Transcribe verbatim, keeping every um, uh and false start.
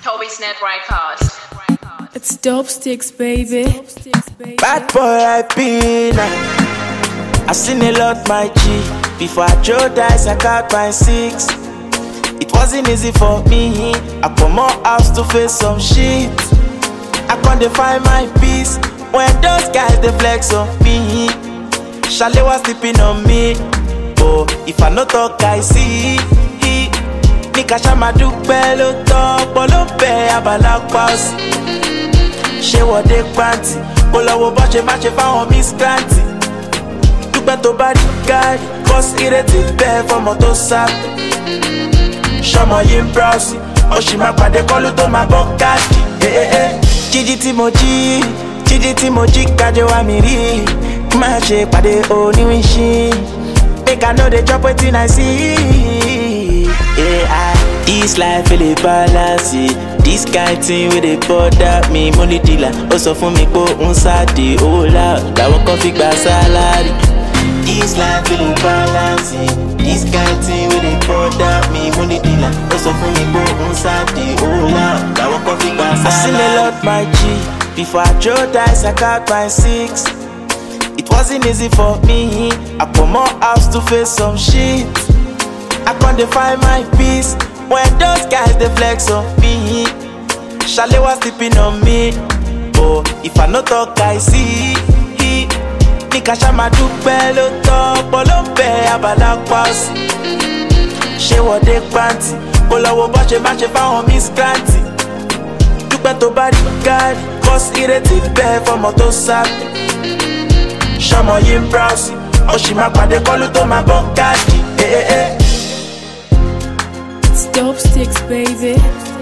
Toby Snap Records. It's dope sticks, baby. Bad boy, I been. I seen a lot, my G. Before I Joe dice, I got my six. It wasn't easy for me. I put more house to face some shit. I can't find my peace when those guys they flex on me. Chalet was sleeping on me. Oh, if I no talk, I see. Nika shama do bello top, bolo be abala pass. She what they panty, kola wo bache mache fa on miss granty. Dupe to bad guy, cause irritated bear for moto sap. Shama yim browsy, Oshima pade kolu to my bokati. Eh eh eh, Gigi Timoji, Gigi Timoji kaje wa miri. Mache pade oni wishi, make I know they drop wetin I see. Yeah, I, this life really balance it. This kind thing where they bother me. Money dealer, also for me go inside the whole out. That one coffee gba salary. This life really balance it. This kind thing where they bother me. Money dealer, also for me go inside the whole out. That one coffee gba salary. I seen a lot, my G. Before I Joe dice, I got my six. It wasn't easy for me. I put more house to face some shit. I can't find my peace when those guys they flex on me. Chalet was sleeping on me. Oh, if I no talk, I see. Nika shama do bello top, bolo be abala pass. She what they panty, kola wo bache mache fa on miss granty. Dupe to bad guy, cause irritated bear for moto sap. Shama yim browsy, Oshima pade kolu to my bokati. Eh eh eh. It's dope sticks, baby.